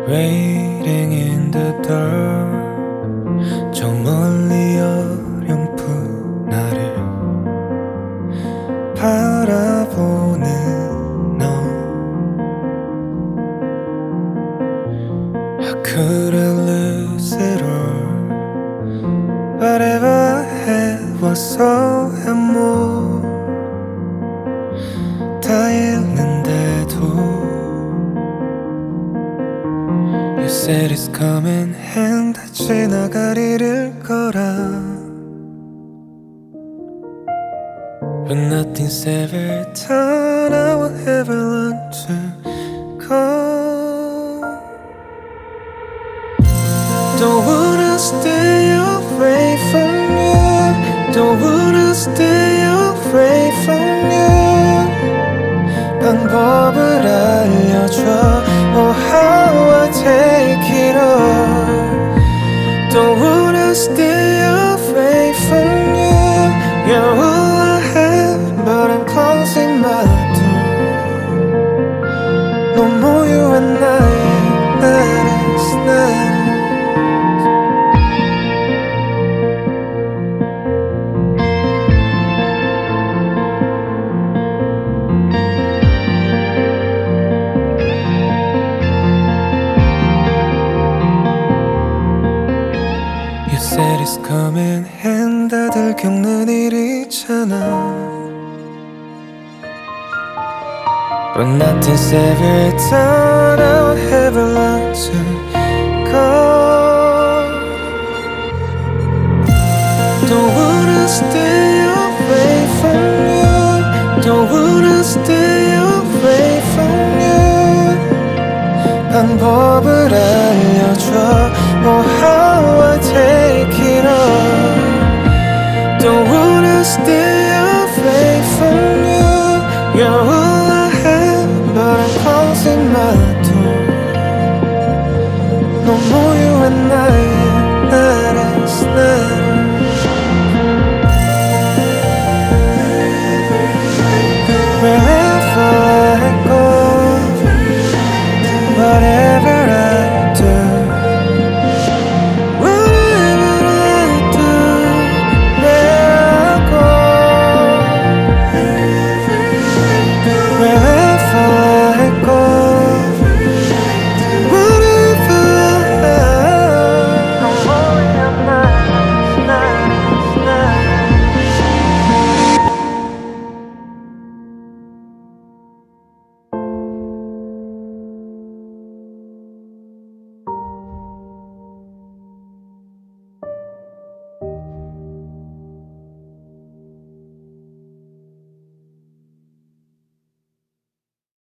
Waiting in the dark 저 멀리 어렴풋 나를 바라보는 너 I couldn't lose it all Whatever I had was all and more 다 잃는데도 You said it's coming and 다 지나갈 일일 거라 But nothing's ever done I will ever learn to go Don't wanna stay away from you Don't wanna stay away from you 방법을 알려줘 Oh how I take it all Don't wanna stay away from you You're all I have But I'm closing my door No more you and I That is nice You said it's coming and 다들 겪는 일이잖아 But nothing's ever done I would ever learn to go Don't wanna stay away from you Don't wanna stay away from you 방법을 알려줘 Oh how I take it all Don't wanna stay away from you You're all I have But I'm closing my door No more you and I